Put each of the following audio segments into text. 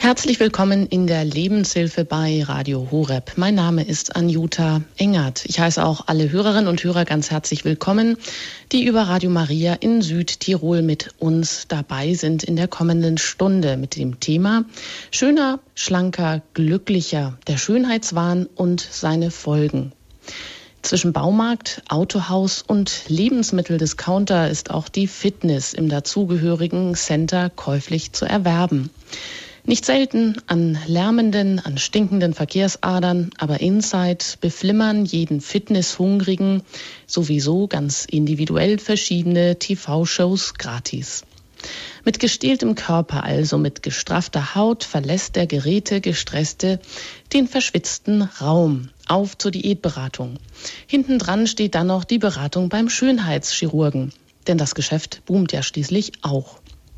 Herzlich willkommen in der Lebenshilfe bei Radio Horeb. Mein Name ist Anjuta Engert. Ich heiße auch alle Hörerinnen und Hörer ganz herzlich willkommen, die über Radio Maria in Südtirol mit uns dabei sind in der kommenden Stunde mit dem Thema Schöner, schlanker, glücklicher, der Schönheitswahn und seine Folgen. Zwischen Baumarkt, Autohaus und Lebensmitteldiscounter ist auch die Fitness im dazugehörigen Center käuflich zu erwerben. Nicht selten an lärmenden, an stinkenden Verkehrsadern, aber inside beflimmern jeden Fitnesshungrigen sowieso ganz individuell verschiedene TV-Shows gratis. Mit gestähltem Körper, also mit gestraffter Haut, verlässt der Gerätegestresste den verschwitzten Raum. Auf zur Diätberatung. Hintendran steht dann noch die Beratung beim Schönheitschirurgen. Denn das Geschäft boomt ja schließlich auch.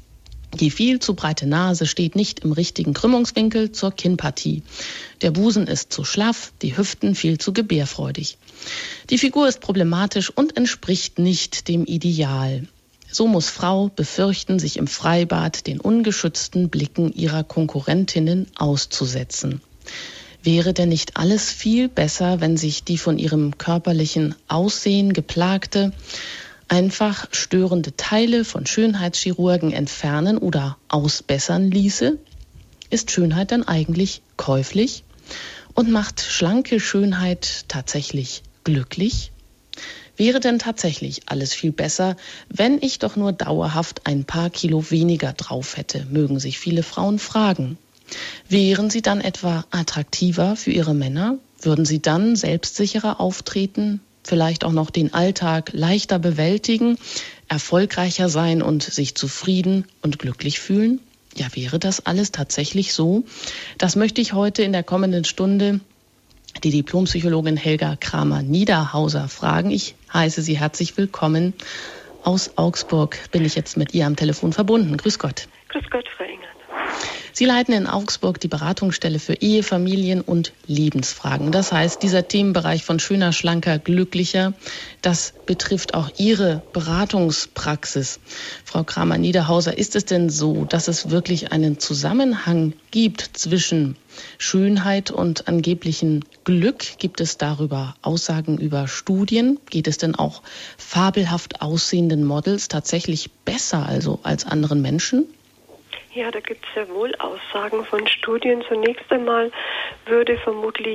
Die viel zu breite Nase steht nicht im richtigen Krümmungswinkel zur Kinnpartie. Der Busen ist zu schlaff, die Hüften viel zu gebärfreudig. Die Figur ist problematisch und entspricht nicht dem Ideal. So muss Frau befürchten, sich im Freibad den ungeschützten Blicken ihrer Konkurrentinnen auszusetzen. Wäre denn nicht alles viel besser, wenn sich die von ihrem körperlichen Aussehen geplagte, einfach störende Teile von Schönheitschirurgen entfernen oder ausbessern ließe? Ist Schönheit dann eigentlich käuflich? Und macht schlanke Schönheit tatsächlich glücklich? Wäre denn tatsächlich alles viel besser, wenn ich doch nur dauerhaft ein paar Kilo weniger drauf hätte, mögen sich viele Frauen fragen. Wären sie dann etwa attraktiver für ihre Männer? Würden sie dann selbstsicherer auftreten? Vielleicht auch noch den Alltag leichter bewältigen, erfolgreicher sein und sich zufrieden und glücklich fühlen? Ja, wäre das alles tatsächlich so? Das möchte ich heute in der kommenden Stunde die Diplompsychologin Helga Kramer-Niederhauser fragen. Ich heiße Sie herzlich willkommen. Aus Augsburg bin ich jetzt mit ihr am Telefon verbunden. Grüß Gott. Grüß Gott, Frau Engert. Sie leiten in Augsburg die Beratungsstelle für Ehe, Familien und Lebensfragen. Das heißt, dieser Themenbereich von schöner, schlanker, glücklicher, das betrifft auch Ihre Beratungspraxis. Frau Kramer-Niederhauser, ist es denn so, dass es wirklich einen Zusammenhang gibt zwischen Schönheit und angeblichem Glück? Gibt es darüber Aussagen über Studien? Geht es denn auch fabelhaft aussehenden Models tatsächlich besser als anderen Menschen? Ja, da gibt es ja wohl Aussagen von Studien. Zunächst einmal würde vermutlich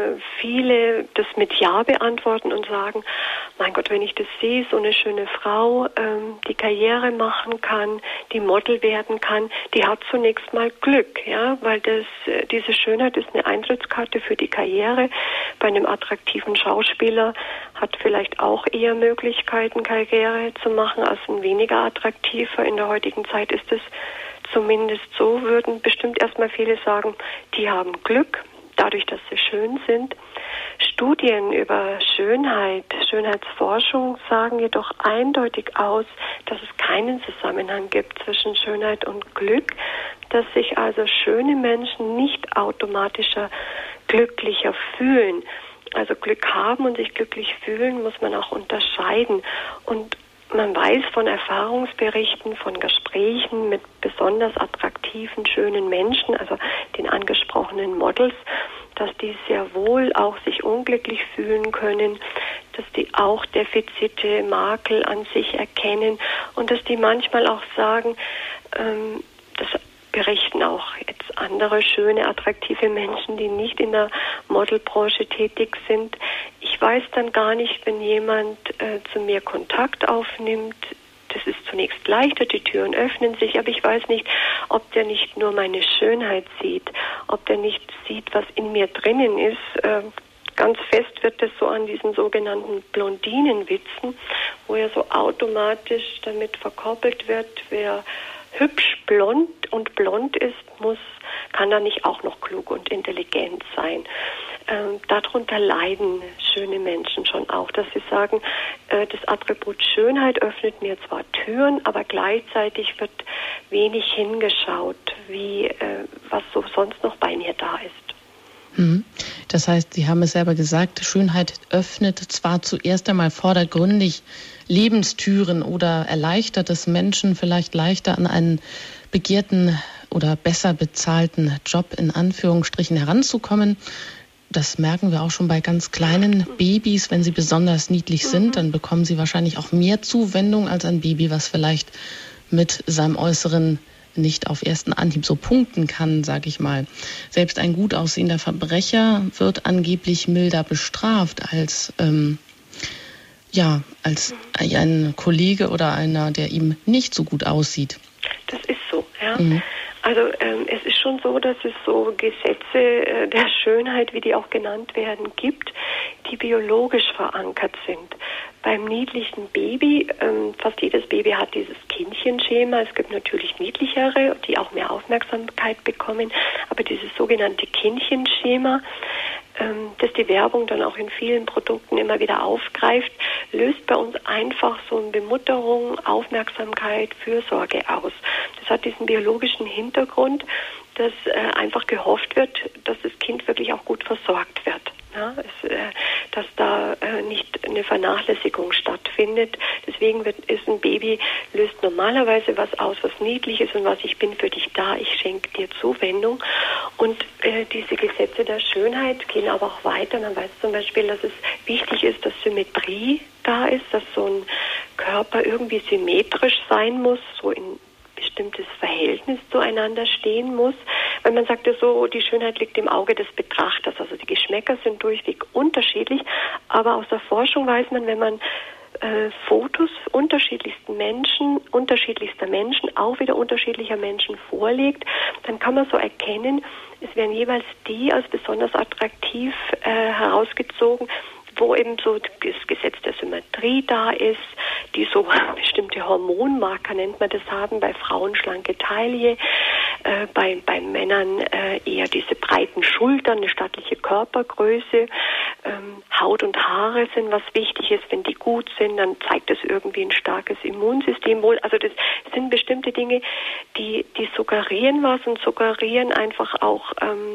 viele das mit Ja beantworten und sagen, mein Gott, wenn ich das sehe, so eine schöne Frau, die Karriere machen kann, die Model werden kann, die hat zunächst mal Glück, ja, weil diese Schönheit ist eine Eintrittskarte für die Karriere. Bei einem attraktiven Schauspieler hat vielleicht auch eher Möglichkeiten, Karriere zu machen als ein weniger attraktiver. In der heutigen Zeit ist es zumindest so, würden bestimmt erstmal viele sagen, die haben Glück, dadurch, dass sie schön sind. Studien über Schönheit, Schönheitsforschung sagen jedoch eindeutig aus, dass es keinen Zusammenhang gibt zwischen Schönheit und Glück, dass sich also schöne Menschen nicht automatischer glücklicher fühlen. Also Glück haben und sich glücklich fühlen muss man auch unterscheiden. Und man weiß von Erfahrungsberichten, von Gesprächen mit besonders attraktiven, schönen Menschen, also den angesprochenen Models, dass die sehr wohl auch sich unglücklich fühlen können, dass die auch Defizite, Makel an sich erkennen und dass die manchmal auch sagen, das berichten auch jetzt andere schöne, attraktive Menschen, die nicht in der Modelbranche tätig sind. Ich weiß dann gar nicht, wenn jemand zu mir Kontakt aufnimmt, das ist zunächst leichter, die Türen öffnen sich, aber ich weiß nicht, ob der nicht nur meine Schönheit sieht, ob der nicht sieht, was in mir drinnen ist. Ganz fest wird das so an diesen sogenannten Blondinenwitzen, wo ja so automatisch damit verkoppelt wird, wer hübsch blond ist, kann da nicht auch noch klug und intelligent sein. Darunter leiden schöne Menschen schon auch, dass sie sagen, das Attribut Schönheit öffnet mir zwar Türen, aber gleichzeitig wird wenig hingeschaut, was so sonst noch bei mir da ist. Das heißt, Sie haben es selber gesagt, Schönheit öffnet zwar zuerst einmal vordergründig Lebenstüren oder erleichtert es Menschen vielleicht leichter an einen begehrten oder besser bezahlten Job in Anführungsstrichen heranzukommen. Das merken wir auch schon bei ganz kleinen Babys. Wenn sie besonders niedlich sind, dann bekommen sie wahrscheinlich auch mehr Zuwendung als ein Baby, was vielleicht mit seinem Äußeren nicht auf ersten Anhieb so punkten kann, sage ich mal. Selbst ein gut aussehender Verbrecher wird angeblich milder bestraft als ein Kollege oder einer, der ihm nicht so gut aussieht. Das ist so, ja. Also es ist schon so, dass es so Gesetze der Schönheit, wie die auch genannt werden, gibt, die biologisch verankert sind. Beim niedlichen Baby, fast jedes Baby hat dieses Kindchenschema. Es gibt natürlich niedlichere, die auch mehr Aufmerksamkeit bekommen, aber dieses sogenannte Kindchenschema, das die Werbung dann auch in vielen Produkten immer wieder aufgreift, löst bei uns einfach so eine Bemutterung, Aufmerksamkeit, Fürsorge aus. Das hat diesen biologischen Hintergrund, dass einfach gehofft wird, dass das Kind wirklich auch gut versorgt wird. Ja, dass da nicht eine Vernachlässigung stattfindet. Deswegen ist ein Baby, löst normalerweise was aus, was niedlich ist und was ich bin für dich da, ich schenke dir Zuwendung. Und diese Gesetze der Schönheit gehen aber auch weiter. Man weiß zum Beispiel, dass es wichtig ist, dass Symmetrie da ist, dass so ein Körper irgendwie symmetrisch sein muss, so in bestimmtes Verhältnis zueinander stehen muss. Weil man sagt ja so, die Schönheit liegt im Auge des Betrachters. Also die Geschmäcker sind durchweg unterschiedlich. Aber aus der Forschung weiß man, wenn man Fotos unterschiedlichster Menschen, auch wieder unterschiedlicher Menschen vorlegt, dann kann man so erkennen, es werden jeweils die als besonders attraktiv herausgezogen, wo eben so das Gesetz der Symmetrie da ist, die so bestimmte Hormonmarker, nennt man das, haben, bei Frauen schlanke Taille, bei Männern eher diese breiten Schultern, eine stattliche Körpergröße, Haut und Haare sind was wichtig ist, wenn die gut sind, dann zeigt das irgendwie ein starkes Immunsystem wohl. Also das sind bestimmte Dinge, die suggerieren was und suggerieren einfach auch,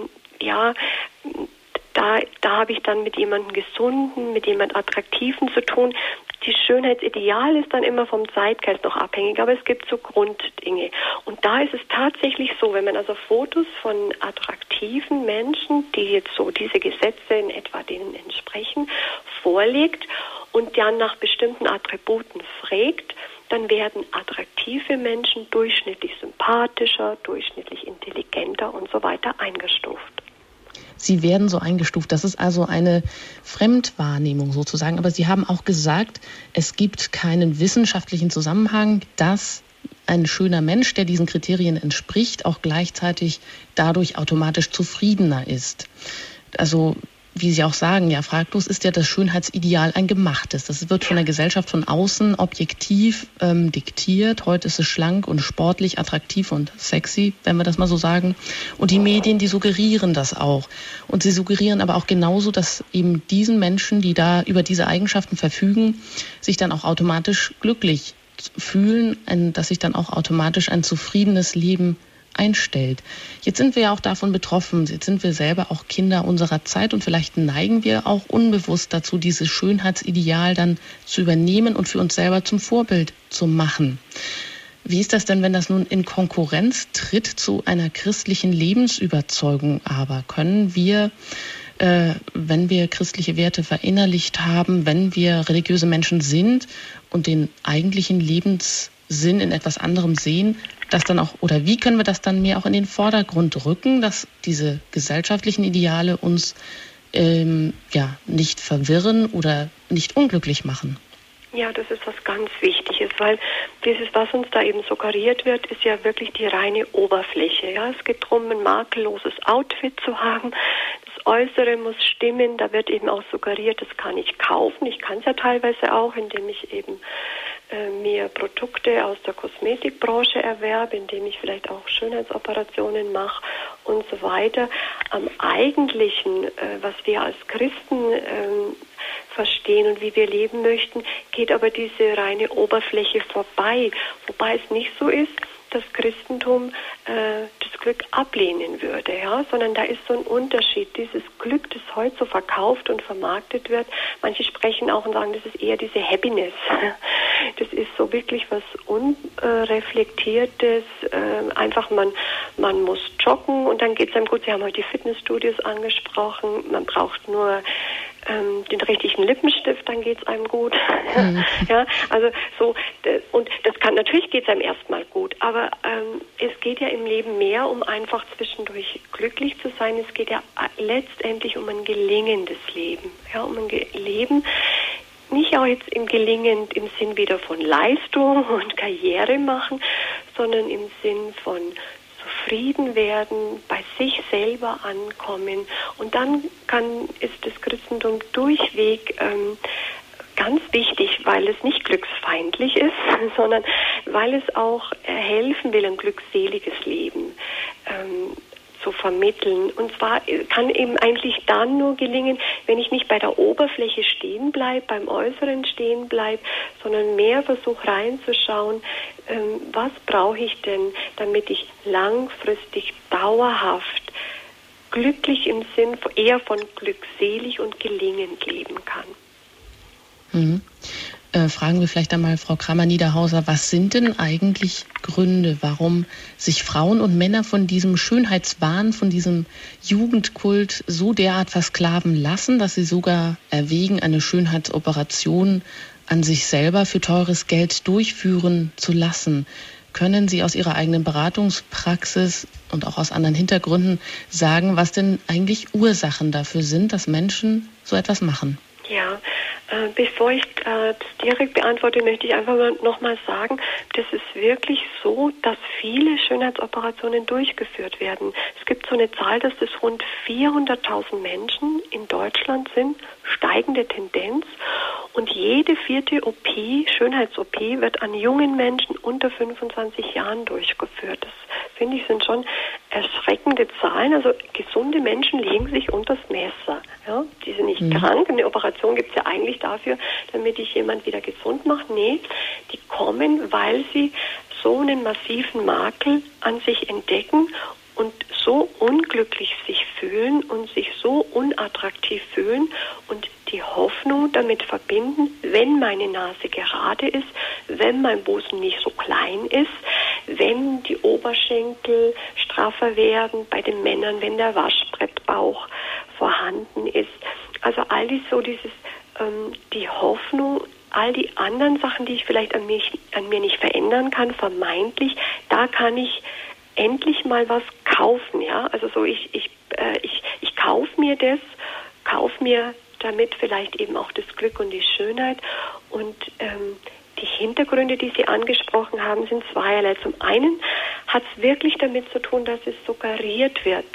da habe ich dann mit jemandem Gesunden, mit jemandem Attraktiven zu tun. Die Schönheitsideal ist dann immer vom Zeitgeist noch abhängig, aber es gibt so Grunddinge. Und da ist es tatsächlich so, wenn man also Fotos von attraktiven Menschen, die jetzt so diese Gesetze in etwa denen entsprechen, vorlegt und dann nach bestimmten Attributen fragt, dann werden attraktive Menschen durchschnittlich sympathischer, durchschnittlich intelligenter und so weiter eingestuft. Sie werden so eingestuft. Das ist also eine Fremdwahrnehmung sozusagen. Aber Sie haben auch gesagt, es gibt keinen wissenschaftlichen Zusammenhang, dass ein schöner Mensch, der diesen Kriterien entspricht, auch gleichzeitig dadurch automatisch zufriedener ist. Also wie Sie auch sagen, ja, fraglos ist ja das Schönheitsideal ein gemachtes. Das wird von der Gesellschaft von außen objektiv diktiert. Heute ist es schlank und sportlich, attraktiv und sexy, wenn wir das mal so sagen. Und die Medien, die suggerieren das auch. Und sie suggerieren aber auch genauso, dass eben diesen Menschen, die da über diese Eigenschaften verfügen, sich dann auch automatisch glücklich fühlen, dass sich dann auch automatisch ein zufriedenes Leben einstellt. Jetzt sind wir ja auch davon betroffen. Jetzt sind wir selber auch Kinder unserer Zeit und vielleicht neigen wir auch unbewusst dazu, dieses Schönheitsideal dann zu übernehmen und für uns selber zum Vorbild zu machen. Wie ist das denn, wenn das nun in Konkurrenz tritt zu einer christlichen Lebensüberzeugung? Aber können wir, wenn wir christliche Werte verinnerlicht haben, wenn wir religiöse Menschen sind und den eigentlichen Lebenssinn in etwas anderem sehen, das dann auch, oder wie können wir das dann mehr auch in den Vordergrund rücken, dass diese gesellschaftlichen Ideale uns nicht verwirren oder nicht unglücklich machen? Ja, das ist was ganz Wichtiges, weil dieses, was uns da eben suggeriert wird, ist ja wirklich die reine Oberfläche. Ja, es geht darum, ein makelloses Outfit zu haben. Das Äußere muss stimmen. Da wird eben auch suggeriert, das kann ich kaufen. Ich kann es ja teilweise auch, indem ich eben mir Produkte aus der Kosmetikbranche erwerbe, indem ich vielleicht auch Schönheitsoperationen mache und so weiter. Am Eigentlichen, was wir als Christen verstehen und wie wir leben möchten, geht aber diese reine Oberfläche vorbei. Wobei es nicht so ist, das Christentum das Glück ablehnen würde, ja, sondern da ist so ein Unterschied. Dieses Glück, das heute so verkauft und vermarktet wird, manche sprechen auch und sagen, das ist eher diese Happiness. Das ist so wirklich was Unreflektiertes, einfach man muss joggen und dann geht es einem gut. Sie haben heute die Fitnessstudios angesprochen, man braucht nur den richtigen Lippenstift, dann geht es einem gut. Ja, also so, und natürlich geht es einem erstmal gut, aber es geht ja im Leben mehr um einfach zwischendurch glücklich zu sein. Es geht ja letztendlich um ein gelingendes Leben, ja, um ein Leben, nicht auch jetzt im gelingend im Sinn wieder von Leistung und Karriere machen, sondern im Sinn von zufrieden werden, bei sich selber ankommen. Und dann ist das Christentum durchweg ganz wichtig, weil es nicht glücksfeindlich ist, sondern weil es auch helfen will, ein glückseliges Leben zu vermitteln. Und zwar kann eben eigentlich dann nur gelingen, wenn ich nicht bei der Oberfläche stehen bleibe, beim Äußeren stehen bleibe, sondern mehr versuche reinzuschauen, was brauche ich denn, damit ich langfristig, dauerhaft, glücklich im Sinn eher von glückselig und gelingend leben kann. Fragen wir vielleicht einmal Frau Kramer-Niederhauser, was sind denn eigentlich Gründe, warum sich Frauen und Männer von diesem Schönheitswahn, von diesem Jugendkult so derart versklaven lassen, dass sie sogar erwägen, eine Schönheitsoperation an sich selber für teures Geld durchführen zu lassen? Können Sie aus Ihrer eigenen Beratungspraxis und auch aus anderen Hintergründen sagen, was denn eigentlich Ursachen dafür sind, dass Menschen so etwas machen? Ja, bevor ich das direkt beantworte, möchte ich einfach nochmal sagen, das ist wirklich so, dass viele Schönheitsoperationen durchgeführt werden. Es gibt so eine Zahl, dass das rund 400.000 Menschen in Deutschland sind, steigende Tendenz. Und jede 4. OP, Schönheits-OP, wird an jungen Menschen unter 25 Jahren durchgeführt. Das finde ich sind schon erschreckende Zahlen. Also gesunde Menschen legen sich unters Messer. Ja? Die sind nicht krank. Eine Operation gibt es ja eigentlich dafür, damit ich jemand wieder gesund mache. Nee, die kommen, weil sie so einen massiven Makel an sich entdecken und so unglücklich sich fühlen und sich so unattraktiv fühlen und die Hoffnung damit verbinden, wenn meine Nase gerade ist, wenn mein Busen nicht so klein ist, wenn die Oberschenkel straffer werden, bei den Männern, wenn der Waschbrettbauch vorhanden ist. Also all die Hoffnung, all die anderen Sachen, die ich vielleicht an mir nicht verändern kann, vermeintlich, da kann ich endlich mal was kaufen, ja. Also so ich kaufe mir das, kaufe mir damit vielleicht eben auch das Glück und die Schönheit. Und die Hintergründe, die Sie angesprochen haben, sind zweierlei. Zum einen hat es wirklich damit zu tun, dass es suggeriert wird,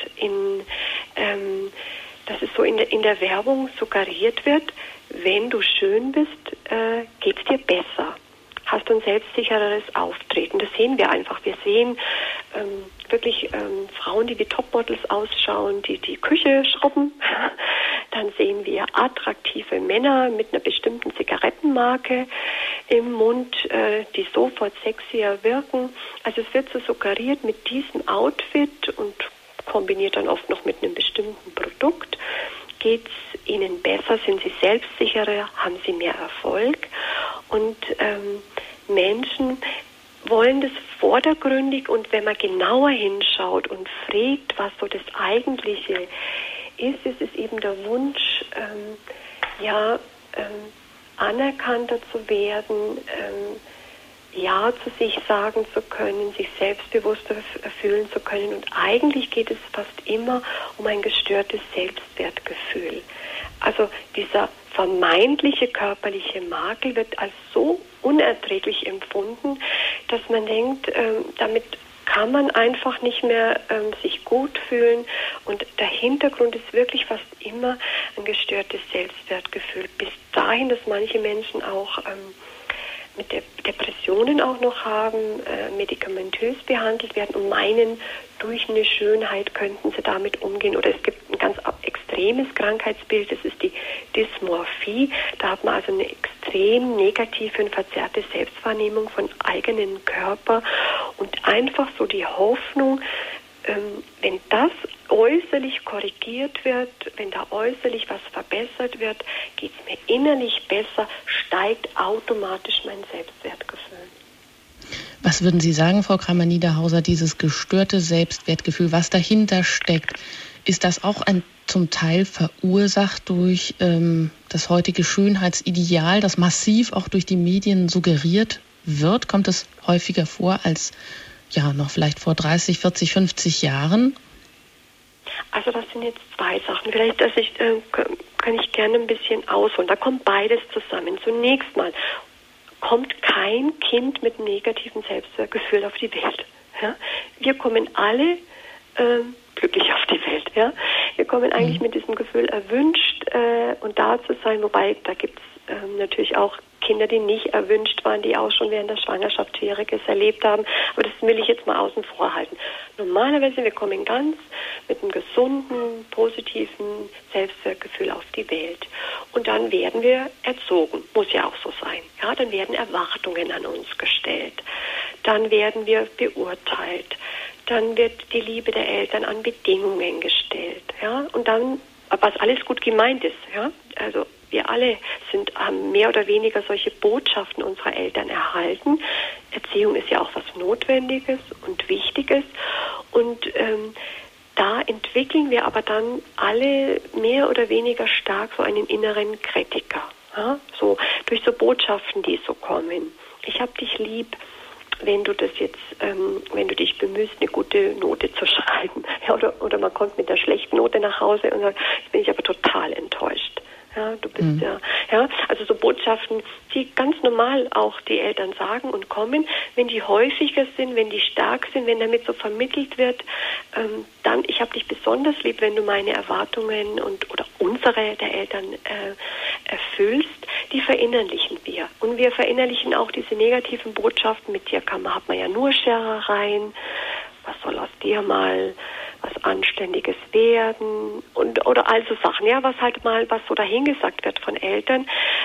dass es so in der Werbung suggeriert wird, wenn du schön bist, geht's dir besser. Hast du ein selbstsichereres Auftreten. Das sehen wir einfach. Wir sehen wirklich Frauen, die wie Topmodels ausschauen, die Küche schrubben. Dann sehen wir attraktive Männer mit einer bestimmten Zigarettenmarke im Mund, die sofort sexier wirken. Also es wird so suggeriert mit diesem Outfit und kombiniert dann oft noch mit einem bestimmten Produkt. Geht es ihnen besser, sind sie selbstsicherer, haben sie mehr Erfolg. Und Menschen wollen das vordergründig, und wenn man genauer hinschaut und fragt, was so das Eigentliche ist, ist es eben der Wunsch, anerkannter zu werden, Ja zu sich sagen zu können, sich selbstbewusster fühlen zu können. Und eigentlich geht es fast immer um ein gestörtes Selbstwertgefühl. Also dieser vermeintliche körperliche Makel wird als so unerträglich empfunden, dass man denkt, damit kann man einfach nicht mehr sich gut fühlen. Und der Hintergrund ist wirklich fast immer ein gestörtes Selbstwertgefühl. Bis dahin, dass manche Menschen auch mit Depressionen auch noch haben, medikamentös behandelt werden und meinen, durch eine Schönheit könnten sie damit umgehen. Oder es gibt ein ganz extremes Krankheitsbild, das ist die Dysmorphie. Da hat man also eine extrem negative und verzerrte Selbstwahrnehmung von eigenen Körper. Und einfach so die Hoffnung, wenn das äußerlich korrigiert wird, wenn da äußerlich was verbessert wird, geht es mir innerlich besser, steigt automatisch mein Selbstwertgefühl. Was würden Sie sagen, Frau Kramer-Niederhauser, dieses gestörte Selbstwertgefühl, was dahinter steckt, ist das auch zum Teil verursacht durch das heutige Schönheitsideal, das massiv auch durch die Medien suggeriert wird? Kommt es häufiger vor als noch vielleicht vor 30, 40, 50 Jahren? Also das sind jetzt zwei Sachen. Vielleicht kann ich gerne ein bisschen ausholen. Da kommt beides zusammen. Zunächst mal kommt kein Kind mit negativem Selbstwertgefühl auf die Welt. Ja? Wir kommen alle glücklich auf die Welt. Ja? Wir kommen eigentlich mit diesem Gefühl erwünscht und da zu sein, wobei da gibt es natürlich auch Kinder, die nicht erwünscht waren, die auch schon während der Schwangerschaft Schwieriges erlebt haben. Aber das will ich jetzt mal außen vor halten. Normalerweise, wir kommen ganz mit einem gesunden, positiven Selbstwertgefühl auf die Welt. Und dann werden wir erzogen. Muss ja auch so sein. Ja, dann werden Erwartungen an uns gestellt. Dann werden wir beurteilt. Dann wird die Liebe der Eltern an Bedingungen gestellt. Ja, und dann, was alles gut gemeint ist. Ja, also wir alle haben mehr oder weniger solche Botschaften unserer Eltern erhalten. Erziehung ist ja auch was Notwendiges und Wichtiges. Und da entwickeln wir aber dann alle mehr oder weniger stark so einen inneren Kritiker. Ja? So durch so Botschaften, die so kommen. Ich hab dich lieb, wenn du dich bemühst, eine gute Note zu schreiben. Ja, oder man kommt mit einer schlechten Note nach Hause und sagt, jetzt bin ich aber total enttäuscht. Ja, du bist also so Botschaften, die ganz normal auch die Eltern sagen und kommen, wenn die häufiger sind, wenn die stark sind, wenn damit so vermittelt wird, dann, ich habe dich besonders lieb, wenn du meine Erwartungen oder unsere der Eltern erfüllst, die verinnerlichen wir. Und wir verinnerlichen auch diese negativen Botschaften, mit dir hat man ja nur Scherereien, was soll aus dir mal was Anständiges werden oder all so Sachen, ja, was so dahingesagt wird von Eltern,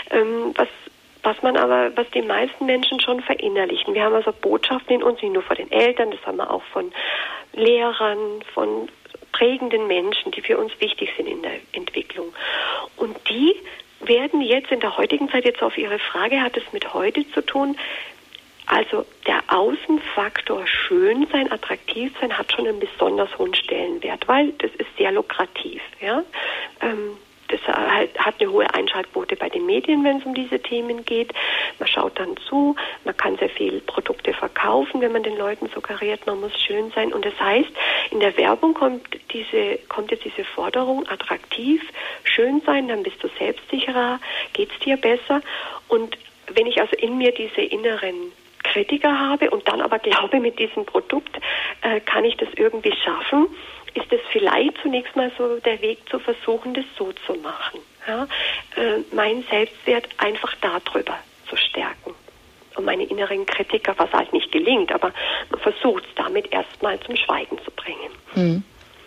was die meisten Menschen schon verinnerlichen. Wir haben also Botschaften in uns, nicht nur von den Eltern, das haben wir auch von Lehrern, von prägenden Menschen, die für uns wichtig sind in der Entwicklung. Und die werden jetzt in der heutigen Zeit, jetzt auf Ihre Frage, hat es mit heute zu tun, also der Außenfaktor schön sein, attraktiv sein, hat schon einen besonders hohen Stellenwert, weil das ist sehr lukrativ. Ja? Das hat eine hohe Einschaltquote bei den Medien, wenn es um diese Themen geht. Man schaut dann zu, man kann sehr viel Produkte verkaufen, wenn man den Leuten suggeriert, man muss schön sein. Und das heißt, in der Werbung kommt jetzt diese Forderung, attraktiv, schön sein, dann bist du selbstsicherer, geht's dir besser. Und wenn ich also in mir diese inneren Kritiker habe und dann aber glaube, mit diesem Produkt kann ich das irgendwie schaffen, ist es vielleicht zunächst mal so der Weg zu versuchen, das so zu machen. Ja? Meinen Selbstwert einfach darüber zu stärken. Und meine inneren Kritiker, was halt nicht gelingt, aber man versucht es damit erstmal zum Schweigen zu bringen.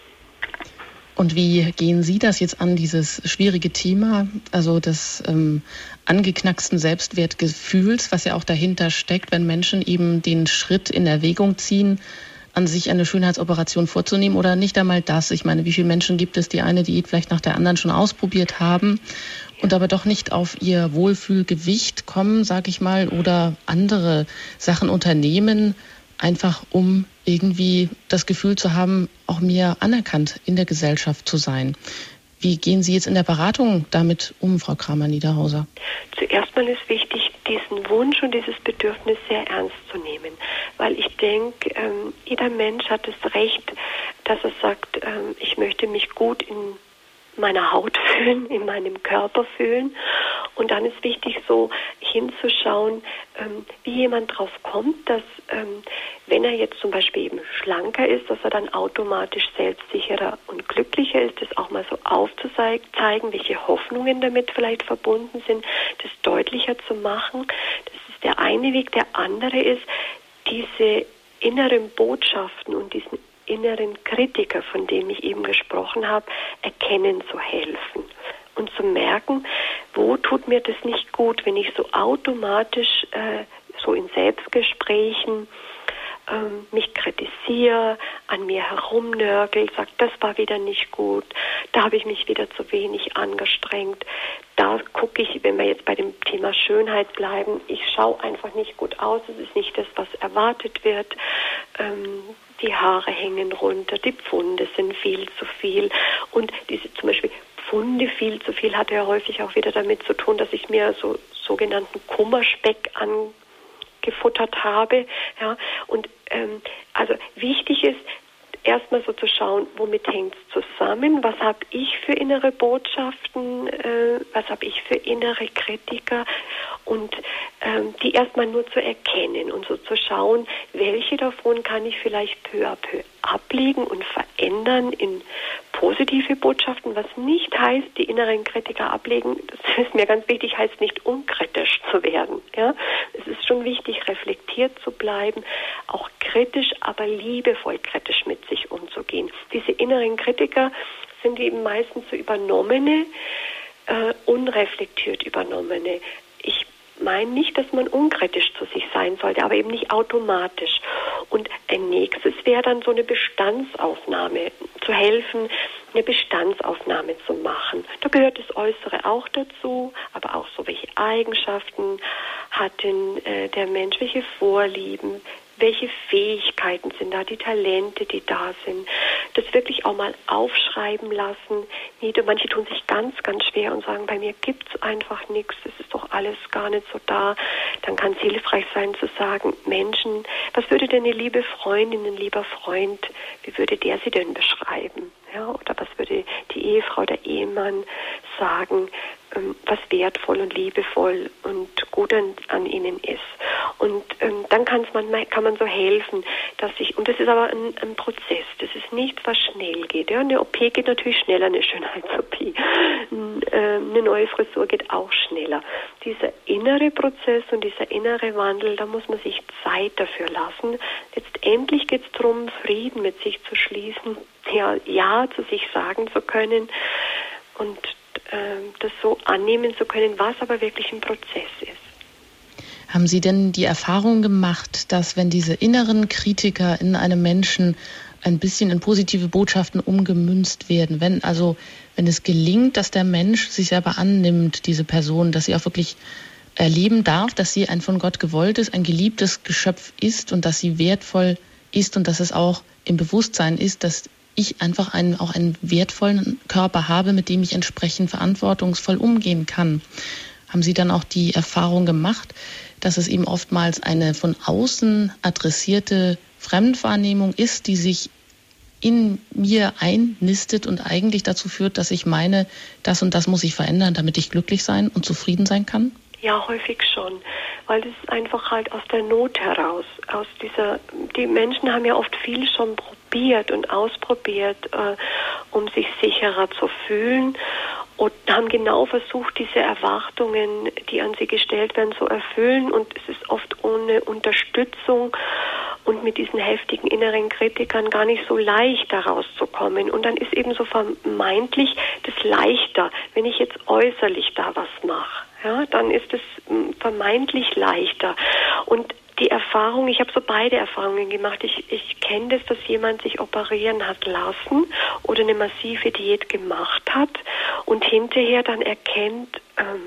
Und wie gehen Sie das jetzt an, dieses schwierige Thema, also des angeknacksten Selbstwertgefühls, was ja auch dahinter steckt, wenn Menschen eben den Schritt in Erwägung ziehen, an sich eine Schönheitsoperation vorzunehmen oder nicht einmal das? Ich meine, wie viele Menschen gibt es, die eine Diät vielleicht nach der anderen schon ausprobiert haben und aber doch nicht auf ihr Wohlfühlgewicht kommen, sage ich mal, oder andere Sachen unternehmen, einfach um irgendwie das Gefühl zu haben, auch mehr anerkannt in der Gesellschaft zu sein. Wie gehen Sie jetzt in der Beratung damit um, Frau Kramer-Niederhauser? Zuerst mal ist wichtig, diesen Wunsch und dieses Bedürfnis sehr ernst zu nehmen. Weil ich denke, jeder Mensch hat das Recht, dass er sagt, ich möchte mich gut in meiner Haut fühlen, in meinem Körper fühlen. Und dann ist wichtig, so hinzuschauen, wie jemand drauf kommt, dass wenn er jetzt zum Beispiel eben schlanker ist, dass er dann automatisch selbstsicherer und glücklicher ist, das auch mal so aufzuzeigen, welche Hoffnungen damit vielleicht verbunden sind, das deutlicher zu machen. Das ist der eine Weg. Der andere ist, diese inneren Botschaften und diesen inneren Kritiker, von dem ich eben gesprochen habe, erkennen zu helfen und zu merken, wo tut mir das nicht gut, wenn ich so automatisch so in Selbstgesprächen mich kritisiere, an mir herumnörgel, sage, das war wieder nicht gut, da habe ich mich wieder zu wenig angestrengt. Da gucke ich, wenn wir jetzt bei dem Thema Schönheit bleiben, ich schaue einfach nicht gut aus, es ist nicht das, was erwartet wird. Die Haare hängen runter, die Pfunde sind viel zu viel und diese zum Beispiel Pfunde viel zu viel hat ja häufig auch wieder damit zu tun, dass ich mir so sogenannten Kummerspeck angefuttert habe. Ja, und also wichtig ist, erstmal so zu schauen, womit hängt es zusammen, was habe ich für innere Botschaften, was habe ich für innere Kritiker und die erstmal nur zu erkennen und so zu schauen, welche davon kann ich vielleicht peu à peu ablegen und verändern in positive Botschaften, was nicht heißt, die inneren Kritiker ablegen, das ist mir ganz wichtig, heißt nicht unkritisch zu werden. Ja? Es ist schon wichtig, reflektiert zu bleiben, auch kritisch, aber liebevoll kritisch mit sich umzugehen. Diese inneren Kritiker sind eben meistens so übernommene, unreflektiert übernommene. Ich meine nicht, dass man unkritisch zu sich sein sollte, aber eben nicht automatisch. Und ein nächstes wäre dann so eine Bestandsaufnahme, zu helfen, eine Bestandsaufnahme zu machen. Da gehört das Äußere auch dazu, aber auch so, welche Eigenschaften hat denn der Mensch, welche Vorlieben, welche Fähigkeiten sind da, die Talente, die da sind. Das wirklich auch mal aufschreiben lassen. Manche tun sich ganz, ganz schwer und sagen, bei mir gibt es einfach nichts, das ist doch alles gar nicht so da. Dann kann es hilfreich sein zu sagen, Menschen, was würde denn eine liebe Freundin, ein lieber Freund, wie würde der sie denn beschreiben? Ja, oder was würde die Ehefrau, der Ehemann sagen, was wertvoll und liebevoll und gut an ihnen ist. Und dann kann man so helfen, und das ist aber ein Prozess, das ist nichts, was schnell geht. Ja? Eine OP geht natürlich schneller, eine Schönheits-OP. Eine neue Frisur geht auch schneller. Dieser innere Prozess und dieser innere Wandel, da muss man sich Zeit dafür lassen. Letztendlich geht es darum, Frieden mit sich zu schließen, ja zu sich sagen zu können und das so annehmen zu können, was aber wirklich ein Prozess ist. Haben Sie denn die Erfahrung gemacht, dass wenn diese inneren Kritiker in einem Menschen ein bisschen in positive Botschaften umgemünzt werden, wenn es gelingt, dass der Mensch sich selber annimmt, diese Person, dass sie auch wirklich erleben darf, dass sie ein von Gott gewolltes, ein geliebtes Geschöpf ist und dass sie wertvoll ist und dass es auch im Bewusstsein ist, dass ich einfach auch einen wertvollen Körper habe, mit dem ich entsprechend verantwortungsvoll umgehen kann. Haben Sie dann auch die Erfahrung gemacht, dass es eben oftmals eine von außen adressierte Fremdwahrnehmung ist, die sich in mir einnistet und eigentlich dazu führt, dass ich meine, das und das muss ich verändern, damit ich glücklich sein und zufrieden sein kann? Ja, häufig schon, weil das ist einfach halt aus der Not heraus, die Menschen haben ja oft viel schon probiert und ausprobiert, um sich sicherer zu fühlen und haben genau versucht, diese Erwartungen, die an sie gestellt werden, zu erfüllen und es ist oft ohne Unterstützung und mit diesen heftigen inneren Kritikern gar nicht so leicht da rauszukommen und dann ist eben so vermeintlich das leichter, wenn ich jetzt äußerlich da was mache. Ja, dann ist es vermeintlich leichter. Und die Erfahrung, ich habe so beide Erfahrungen gemacht. Ich kenne das, dass jemand sich operieren hat lassen oder eine massive Diät gemacht hat und hinterher dann erkennt,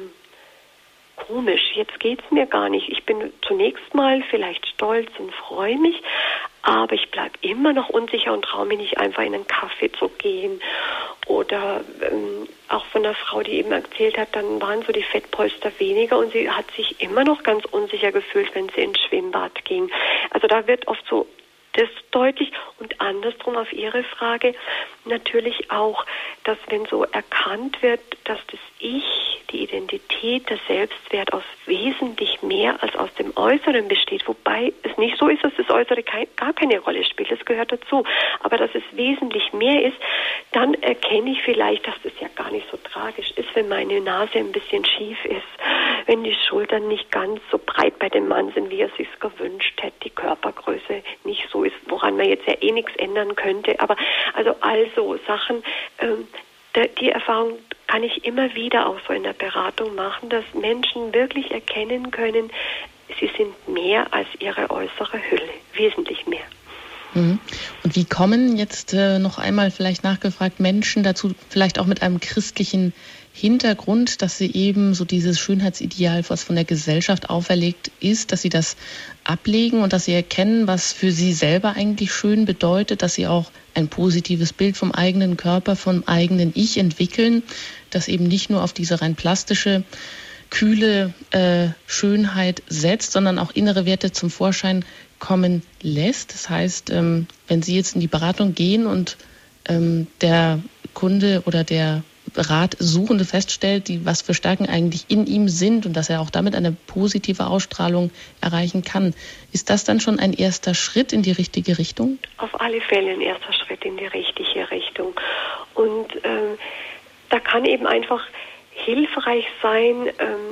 komisch, jetzt geht's mir gar nicht. Ich bin zunächst mal vielleicht stolz und freue mich, aber ich bleibe immer noch unsicher und traue mich nicht einfach in einen Kaffee zu gehen. Oder auch von einer Frau, die eben erzählt hat, dann waren so die Fettpolster weniger und sie hat sich immer noch ganz unsicher gefühlt, wenn sie ins Schwimmbad ging. Also da wird oft so das deutlich und andersrum auf Ihre Frage natürlich auch, dass wenn so erkannt wird, dass das Ich, die Identität, der Selbstwert aus wesentlich mehr als aus dem Äußeren besteht, wobei es nicht so ist, dass das Äußere gar keine Rolle spielt, das gehört dazu, aber dass es wesentlich mehr ist, dann erkenne ich vielleicht, dass das ja gar nicht so tragisch ist, wenn meine Nase ein bisschen schief ist, wenn die Schultern nicht ganz so breit bei dem Mann sind, wie er sich gewünscht hätte, die Körpergröße nicht so ist, woran man jetzt ja eh nichts ändern könnte, aber also all so Sachen, die Erfahrung kann ich immer wieder auch so in der Beratung machen, dass Menschen wirklich erkennen können, Sie sind mehr als ihre äußere Hülle, wesentlich mehr. Und wie kommen jetzt noch einmal vielleicht nachgefragt Menschen dazu, vielleicht auch mit einem christlichen Hintergrund, dass sie eben so dieses Schönheitsideal, was von der Gesellschaft auferlegt ist, dass sie das ablegen und dass sie erkennen, was für sie selber eigentlich schön bedeutet, dass sie auch ein positives Bild vom eigenen Körper, vom eigenen Ich entwickeln, das eben nicht nur auf diese rein plastische, kühle Schönheit setzt, sondern auch innere Werte zum Vorschein kommen lässt. Das heißt, wenn Sie jetzt in die Beratung gehen und der Kunde oder der Ratsuchende feststellt, was für Stärken eigentlich in ihm sind und dass er auch damit eine positive Ausstrahlung erreichen kann, ist das dann schon ein erster Schritt in die richtige Richtung? Auf alle Fälle ein erster Schritt in die richtige Richtung. Und da kann eben einfach hilfreich sein,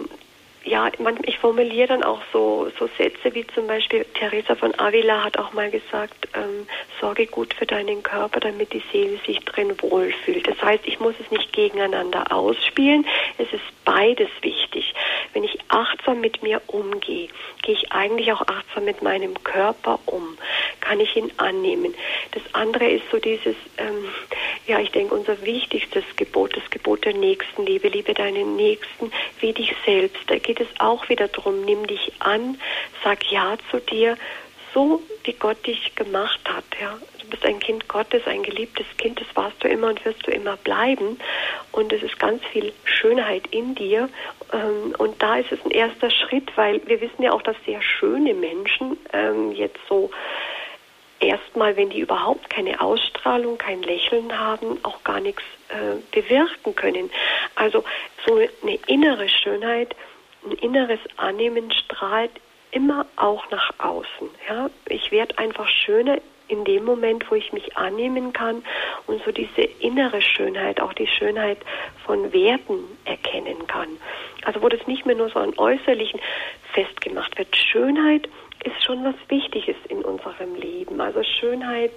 ich formuliere dann auch so Sätze wie zum Beispiel, Teresa von Avila hat auch mal gesagt, sorge gut für deinen Körper, damit die Seele sich drin wohlfühlt. Das heißt, ich muss es nicht gegeneinander ausspielen, es ist beides wichtig. Wenn ich achtsam mit mir umgehe, gehe ich eigentlich auch achtsam mit meinem Körper um, kann ich ihn annehmen. Das andere ist so dieses, ich denke, unser wichtigstes Gebot, das Gebot der Nächstenliebe, liebe deinen Nächsten wie dich selbst. Da geht es auch wieder darum, nimm dich an, sag Ja zu dir, so wie Gott dich gemacht hat. Ja. Du bist ein Kind Gottes, ein geliebtes Kind, das warst du immer und wirst du immer bleiben. Und es ist ganz viel Schönheit in dir. Und da ist es ein erster Schritt, weil wir wissen ja auch, dass sehr schöne Menschen jetzt so erstmal, wenn die überhaupt keine Ausstrahlung, kein Lächeln haben, auch gar nichts bewirken können. Also so eine innere Schönheit, ein inneres Annehmen strahlt immer auch nach außen. Ja? Ich werde einfach schöner in dem Moment, wo ich mich annehmen kann und so diese innere Schönheit, auch die Schönheit von Werten erkennen kann. Also wo das nicht mehr nur so an Äußerlichen festgemacht wird. Schönheit ist schon was Wichtiges in unserem Leben. Also Schönheit,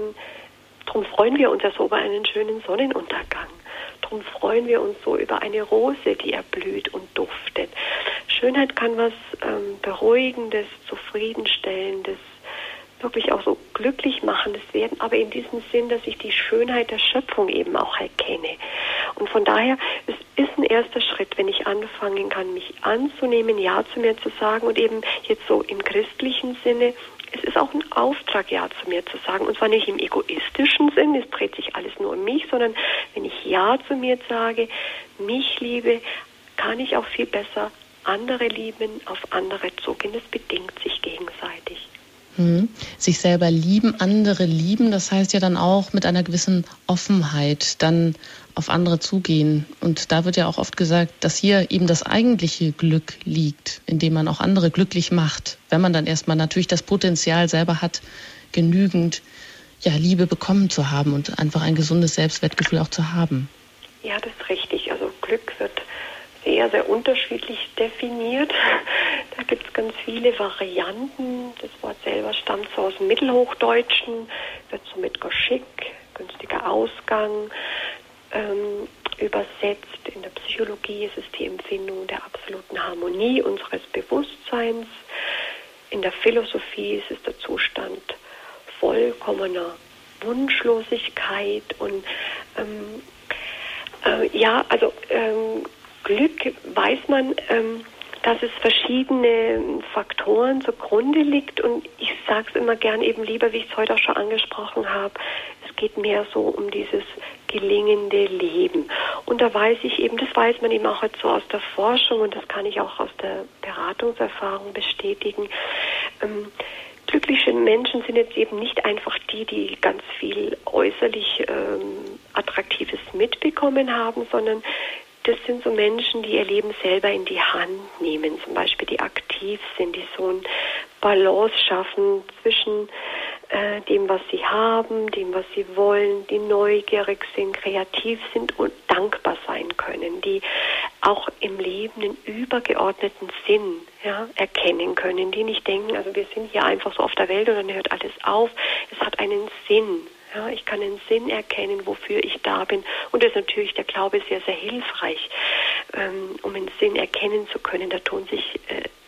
darum freuen wir uns ja so über einen schönen Sonnenuntergang. Darum freuen wir uns so über eine Rose, die erblüht und duftet. Schönheit kann was Beruhigendes, Zufriedenstellendes, wirklich auch so glücklich machendes werden, aber in diesem Sinn, dass ich die Schönheit der Schöpfung eben auch erkenne. Und von daher, es ist ein erster Schritt, wenn ich anfangen kann, mich anzunehmen, Ja zu mir zu sagen und eben jetzt so im christlichen Sinne, es ist auch ein Auftrag, Ja zu mir zu sagen. Und zwar nicht im egoistischen Sinn, es dreht sich alles nur um mich, sondern wenn ich Ja zu mir sage, mich liebe, kann ich auch viel besser andere lieben, auf andere zugehen. Das bedingt sich gegenseitig. Sich selber lieben, andere lieben, das heißt ja dann auch mit einer gewissen Offenheit dann auf andere zugehen. Und da wird ja auch oft gesagt, dass hier eben das eigentliche Glück liegt, indem man auch andere glücklich macht, wenn man dann erstmal natürlich das Potenzial selber hat, genügend Liebe bekommen zu haben und einfach ein gesundes Selbstwertgefühl auch zu haben. Ja, das ist richtig. Also Glück wird sehr, sehr unterschiedlich definiert. Da gibt es ganz viele Varianten. Das Wort selber stammt so aus dem Mittelhochdeutschen, wird so mit Geschick, günstiger Ausgang übersetzt. In der Psychologie ist es die Empfindung der absoluten Harmonie unseres Bewusstseins. In der Philosophie ist es der Zustand vollkommener Wunschlosigkeit und Glück weiß man, dass es verschiedene Faktoren zugrunde liegt und ich sage es immer gern eben lieber, wie ich es heute auch schon angesprochen habe, es geht mehr so um dieses gelingende Leben. Und da weiß ich eben, das weiß man eben auch jetzt so aus der Forschung und das kann ich auch aus der Beratungserfahrung bestätigen. Glückliche Menschen sind jetzt eben nicht einfach die ganz viel äußerlich Attraktives mitbekommen haben, sondern das sind so Menschen, die ihr Leben selber in die Hand nehmen, zum Beispiel die aktiv sind, die so eine Balance schaffen zwischen dem, was sie haben, dem, was sie wollen, die neugierig sind, kreativ sind und dankbar sein können, die auch im Leben einen übergeordneten Sinn erkennen können, die nicht denken, also wir sind hier einfach so auf der Welt und dann hört alles auf. Es hat einen Sinn. Ja, ich kann einen Sinn erkennen, wofür ich da bin. Und das ist natürlich der Glaube sehr, sehr hilfreich, um einen Sinn erkennen zu können. Da tun sich nicht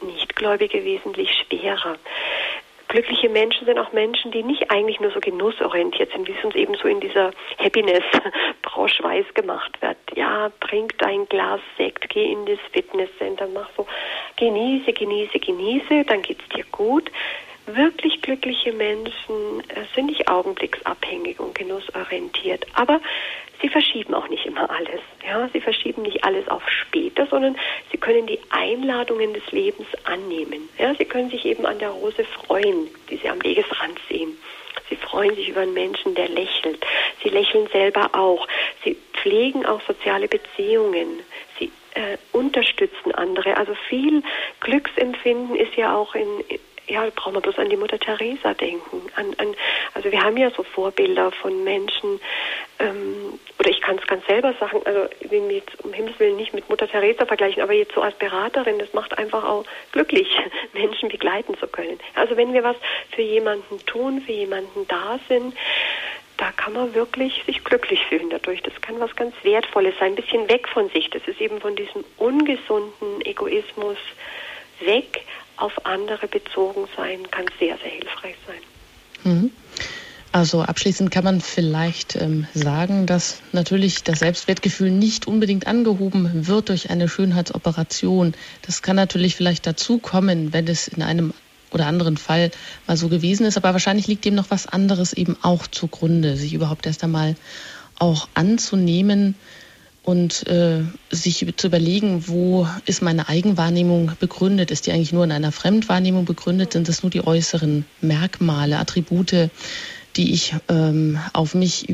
Ungläubige wesentlich schwerer. Glückliche Menschen sind auch Menschen, die nicht eigentlich nur so genussorientiert sind, wie es uns eben so in dieser Happiness-Branche weiß gemacht wird. Ja, trink dein Glas Sekt, geh in das Fitnesscenter, mach so, genieße, dann geht's dir gut. Wirklich glückliche Menschen sind nicht augenblicksabhängig und genussorientiert, aber sie verschieben auch nicht immer alles. Ja, sie verschieben nicht alles auf später, sondern sie können die Einladungen des Lebens annehmen. Ja, sie können sich eben an der Rose freuen, die sie am Wegesrand sehen. Sie freuen sich über einen Menschen, der lächelt. Sie lächeln selber auch. Sie pflegen auch soziale Beziehungen. Sie unterstützen andere. Also viel Glücksempfinden ist ja auch da brauchen wir bloß an die Mutter Teresa denken. Also wir haben ja so Vorbilder von Menschen, oder ich kann es ganz selber sagen, also ich will mich jetzt um Himmels Willen nicht mit Mutter Teresa vergleichen, aber jetzt so als Beraterin, das macht einfach auch glücklich, Menschen begleiten zu können. Also wenn wir was für jemanden tun, für jemanden da sind, da kann man wirklich sich glücklich fühlen dadurch. Das kann was ganz Wertvolles sein, ein bisschen weg von sich. Das ist eben von diesem ungesunden Egoismus weg, auf andere bezogen sein, kann sehr, sehr hilfreich sein. Also abschließend kann man vielleicht sagen, dass natürlich das Selbstwertgefühl nicht unbedingt angehoben wird durch eine Schönheitsoperation. Das kann natürlich vielleicht dazu kommen, wenn es in einem oder anderen Fall mal so gewesen ist, aber wahrscheinlich liegt dem noch was anderes eben auch zugrunde, sich überhaupt erst einmal auch anzunehmen und sich zu überlegen, wo ist meine Eigenwahrnehmung begründet? Ist die eigentlich nur in einer Fremdwahrnehmung begründet? Sind es nur die äußeren Merkmale, Attribute, die ich auf mich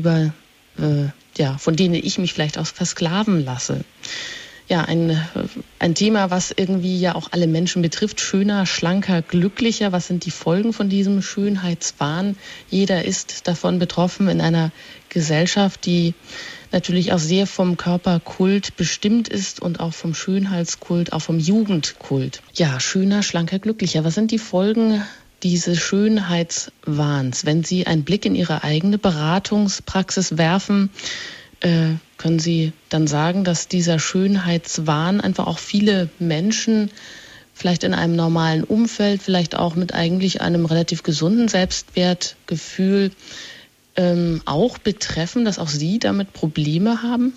von denen ich mich vielleicht auch versklaven lasse? Ja, ein Thema, was irgendwie ja auch alle Menschen betrifft. Schöner, schlanker, glücklicher. Was sind die Folgen von diesem Schönheitswahn? Jeder ist davon betroffen in einer Gesellschaft, die natürlich auch sehr vom Körperkult bestimmt ist und auch vom Schönheitskult, auch vom Jugendkult. Ja, schöner, schlanker, glücklicher. Was sind die Folgen dieses Schönheitswahns? Wenn Sie einen Blick in Ihre eigene Beratungspraxis werfen, können Sie dann sagen, dass dieser Schönheitswahn einfach auch viele Menschen vielleicht in einem normalen Umfeld, vielleicht auch mit eigentlich einem relativ gesunden Selbstwertgefühl auch betreffen, dass auch Sie damit Probleme haben?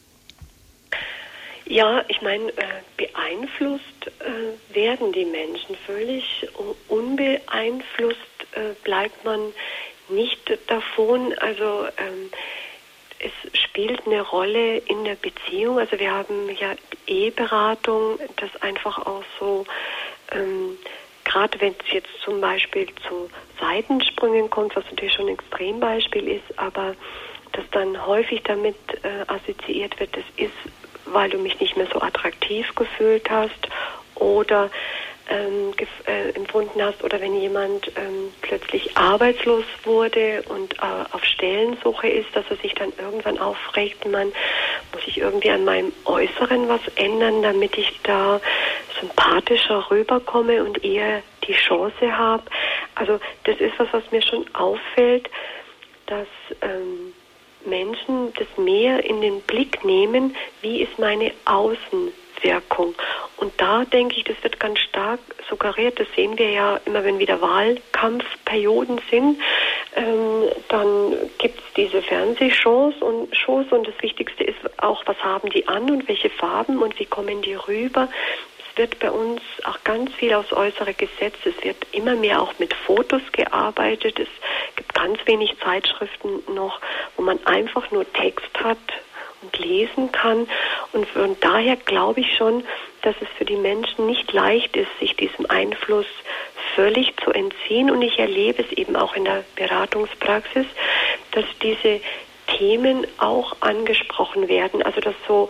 Ja, ich meine, beeinflusst werden die Menschen völlig. Unbeeinflusst bleibt man nicht davon. Also es spielt eine Rolle in der Beziehung. Also wir haben ja Eheberatung, das einfach auch so, gerade wenn es jetzt zum Beispiel zu Seitensprüngen kommt, was natürlich schon ein Extrembeispiel ist, aber das dann häufig damit assoziiert wird, das ist, weil du mich nicht mehr so attraktiv gefühlt hast oder empfunden hast, oder wenn jemand plötzlich arbeitslos wurde und auf Stellensuche ist, dass er sich dann irgendwann aufregt, man muss ich irgendwie an meinem Äußeren was ändern, damit ich da sympathischer rüberkomme und eher die Chance habe. Also das ist was mir schon auffällt, dass Menschen das mehr in den Blick nehmen, wie ist meine Außenwirkung. Und da denke ich, das wird ganz stark suggeriert, das sehen wir ja immer, wenn wieder Wahlkampfperioden sind, dann gibt es diese Fernsehshows und das Wichtigste ist auch, was haben die an und welche Farben und wie kommen die rüber. Es wird bei uns auch ganz viel aufs Äußere gesetzt, es wird immer mehr auch mit Fotos gearbeitet, es gibt ganz wenig Zeitschriften noch, wo man einfach nur Text hat und lesen kann, und von daher glaube ich schon, dass es für die Menschen nicht leicht ist, sich diesem Einfluss völlig zu entziehen, und ich erlebe es eben auch in der Beratungspraxis, dass diese Themen auch angesprochen werden, also dass so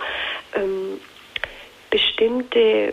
bestimmte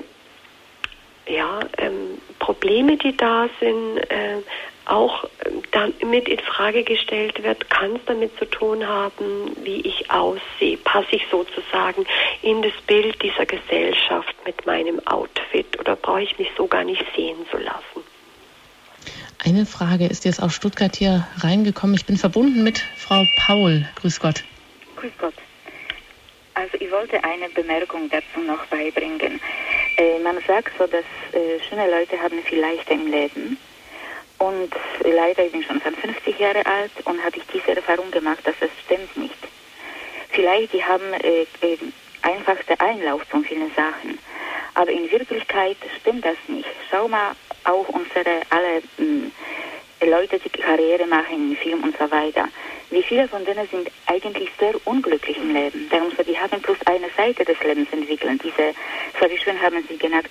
Probleme, die da sind, auch damit in Frage gestellt wird, kann es damit zu tun haben, wie ich aussehe, passe ich sozusagen in das Bild dieser Gesellschaft mit meinem Outfit oder brauche ich mich so gar nicht sehen zu lassen? Eine Frage ist jetzt aus Stuttgart hier reingekommen. Ich bin verbunden mit Frau Paul. Grüß Gott. Grüß Gott. Also ich wollte eine Bemerkung dazu noch beibringen. Man sagt so, dass schöne Leute haben viel leichter im Leben. Und leider, ich bin schon 55 Jahre alt und habe ich diese Erfahrung gemacht, dass das stimmt nicht. Vielleicht, die haben einfachsten Einlauf von vielen Sachen. Aber in Wirklichkeit stimmt das nicht. Schau mal, auch alle Leute, die Karriere machen in Film und so weiter. Wie viele von denen sind eigentlich sehr unglücklich im Leben. Darum so, die haben bloß eine Seite des Lebens entwickelt. So wie schön haben sie genannt,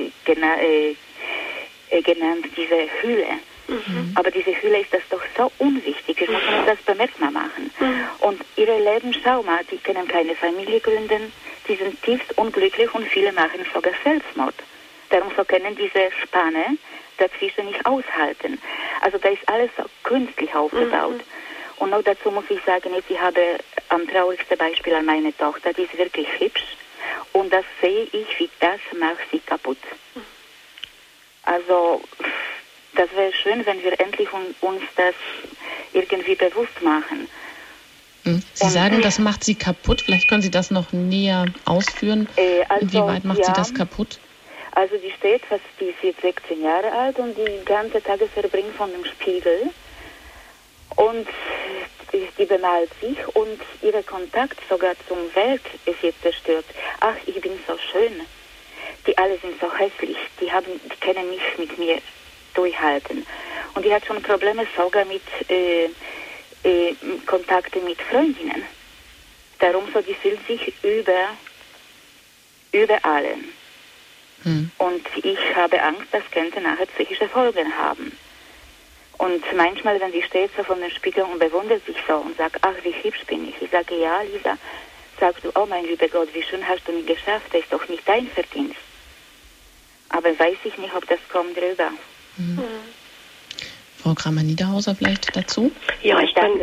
diese Hülle. Aber diese Hülle ist das doch so unwichtig. Wir müssen uns das bemerkbar machen. Und ihre Leben, schau mal, die können keine Familie gründen, die sind tiefst unglücklich und viele machen sogar Selbstmord. Darum so können diese Spanne dazwischen nicht aushalten. Also da ist alles so künstlich aufgebaut. Und noch dazu muss ich sagen, ich habe am traurigsten Beispiel an meine Tochter, die ist wirklich hübsch und das sehe ich, wie das macht sie kaputt. Also das wäre schön, wenn wir endlich uns das irgendwie bewusst machen. Sie sagen, das macht sie kaputt. Vielleicht können Sie das noch näher ausführen. Inwieweit macht sie das kaputt? Also die ist jetzt 16 Jahre alt und die ganze Tage verbringt von dem Spiegel. Und die bemalt sich und ihr Kontakt sogar zum Welt ist jetzt zerstört. Ach, ich bin so schön. Die alle sind so hässlich. Die können nicht mit mir durchhalten. Und die hat schon Probleme sogar mit Kontakte mit Freundinnen. Darum so, die fühlt sich über allen. Und ich habe Angst, das könnte nachher psychische Folgen haben. Und manchmal, wenn sie steht so vor dem Spiegel und bewundert sich so und sagt, ach, wie hübsch bin ich. Ich sage, ja, Lisa, sagst du, oh mein lieber Gott, wie schön hast du mich geschafft, das ist doch nicht dein Verdienst. Aber weiß ich nicht, ob das kommt drüber. Frau Kramer-Niederhauser vielleicht dazu? Ja, ich kann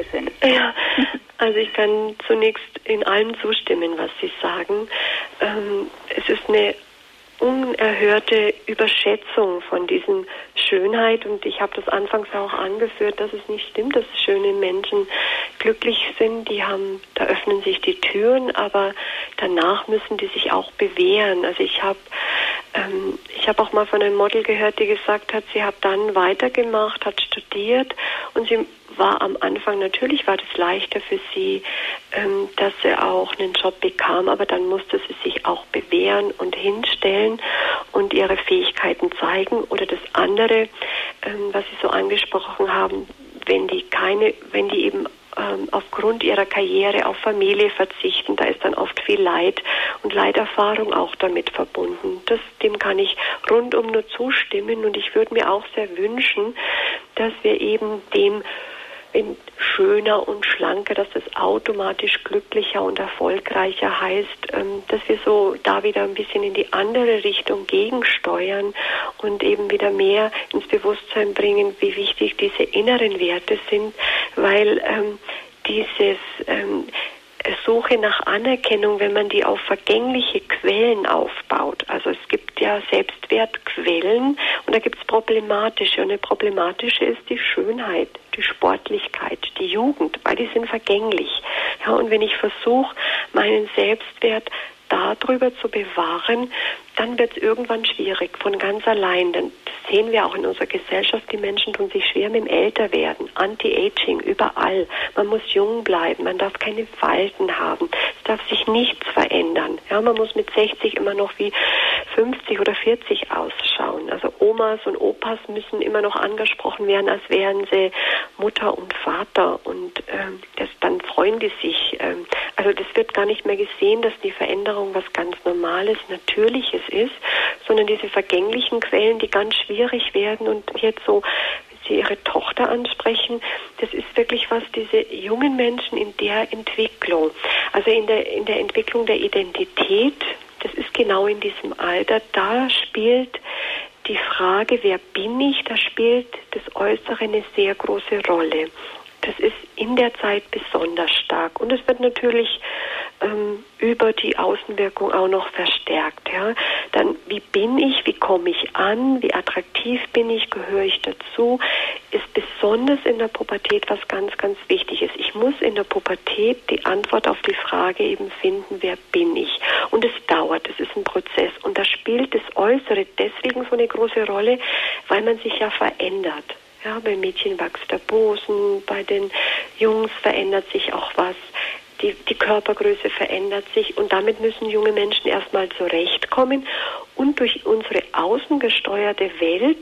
zunächst in allem zustimmen, was Sie sagen. Es ist eine unerhörte Überschätzung von diesen Schönheit und ich habe das anfangs auch angeführt, dass es nicht stimmt, dass schöne Menschen glücklich sind, da öffnen sich die Türen, aber danach müssen die sich auch bewähren. Also ich habe auch mal von einem Model gehört, die gesagt hat, sie hat dann weitergemacht, hat studiert und sie war am Anfang, natürlich war das leichter für sie, dass sie auch einen Job bekam, aber dann musste sie sich auch bewähren und hinstellen und ihre Fähigkeiten zeigen. Oder das andere, was Sie so angesprochen haben, wenn die eben aufgrund ihrer Karriere auf Familie verzichten, da ist dann oft viel Leid und Leiterfahrung auch damit verbunden. Dem kann ich rundum nur zustimmen und ich würde mir auch sehr wünschen, dass wir eben dem schöner und schlanker, dass das automatisch glücklicher und erfolgreicher heißt, dass wir so da wieder ein bisschen in die andere Richtung gegensteuern und eben wieder mehr ins Bewusstsein bringen, wie wichtig diese inneren Werte sind, weil dieses Suche nach Anerkennung, wenn man die auf vergängliche Quellen aufbaut. Also es gibt ja Selbstwertquellen und da gibt es problematische. Und eine problematische ist die Schönheit, die Sportlichkeit, die Jugend, weil die sind vergänglich. Ja, und wenn ich versuche, meinen Selbstwert darüber zu bewahren, dann wird es irgendwann schwierig, von ganz allein. Das sehen wir auch in unserer Gesellschaft, die Menschen tun sich schwer mit dem Älterwerden, Anti-Aging, überall. Man muss jung bleiben, man darf keine Falten haben, es darf sich nichts verändern. Ja, man muss mit 60 immer noch wie 50 oder 40 ausschauen. Also Omas und Opas müssen immer noch angesprochen werden, als wären sie Mutter und Vater und dann freuen die sich. Also das wird gar nicht mehr gesehen, dass die Veränderung was ganz Normales, Natürliches ist, sondern diese vergänglichen Quellen, die ganz schwierig werden und jetzt so, wenn Sie Ihre Tochter ansprechen, das ist wirklich was, diese jungen Menschen in der Entwicklung, also in der Entwicklung der Identität, das ist genau in diesem Alter, da spielt die Frage, wer bin ich, da spielt das Äußere eine sehr große Rolle. Das ist in der Zeit besonders stark und es wird natürlich über die Außenwirkung auch noch verstärkt. Ja? Dann, wie bin ich, wie komme ich an, wie attraktiv bin ich, gehöre ich dazu, ist besonders in der Pubertät was ganz, ganz wichtig ist. Ich muss in der Pubertät die Antwort auf die Frage eben finden, wer bin ich? Und es dauert, es ist ein Prozess. Und da spielt das Äußere deswegen so eine große Rolle, weil man sich ja verändert. Ja, bei Mädchen wächst der Busen, bei den Jungs verändert sich auch was. Die Körpergröße verändert sich und damit müssen junge Menschen erstmal zurechtkommen. Und durch unsere außengesteuerte Welt